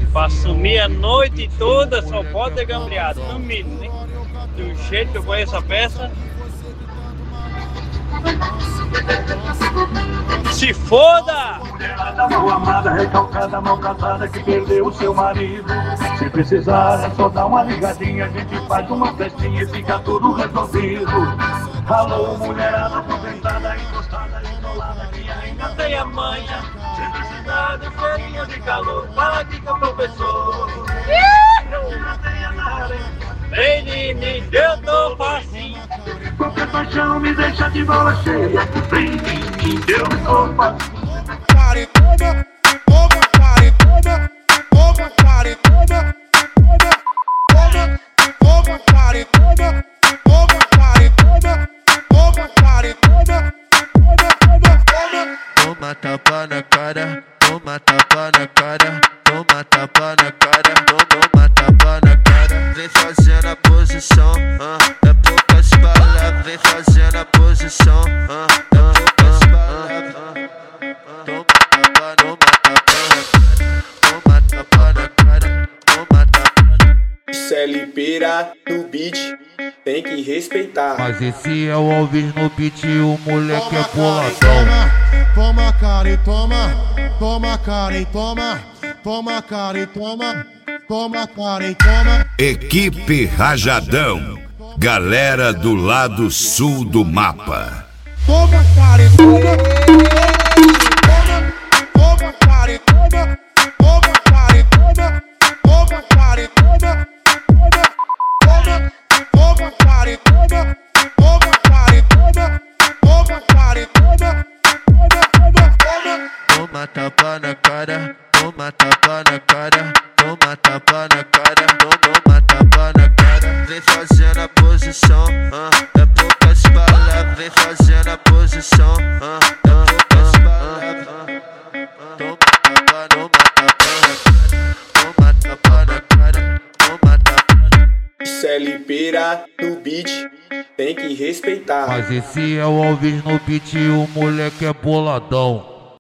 Pra sumir a noite toda só pode ter gambreado, no mínimo, né? Do jeito que eu conheço a peça. Se foda! Mulherada mal amada, recalcada, mal casada, que perdeu o seu marido. Se precisar é só dar uma ligadinha, a gente faz uma festinha e fica tudo resolvido. Alô, mulherada aposentada, encostada, enrolada, que ainda tem a manha. Sem precisar de feirinha de calor, fala aqui com o professor. Menine, eu tô facinho. Qualquer paixão me deixa de bola cheia. Vem em mim, eu tô facinho. Toma tapa na cara, toma tapa na cara, toma tapa na cara, toma tapa na cara. Vem fazendo a posição, é poucas palavras. Vem fazendo a posição, é poucas palavras. Toma tapa, toma tapa na cara, toma tapa. CLPera no beat, tem que respeitar. Mas esse é o Alves no beat, o moleque é boladão. Toma cara e toma, toma cara e toma, toma cara e toma, toma cara e toma. Equipe Rajadão, galera do lado sul do mapa. Toma cara e toma, toma cara e toma, toma cara e toma, toma cara e toma, toma cara e toma, toma cara e toma, toma cara e toma. Toma tapa na cara, toma tapa na cara, toma tapa na cara, toma tapa na cara. Vem fazendo a posição, é poucas palavras. Vem fazendo a posição, é poucas palavras. Toma tapa, toma tapa na cara, toma tapa. CLPera no beat, tem que respeitar. Mas esse é o Alves no beat, o moleque é boladão.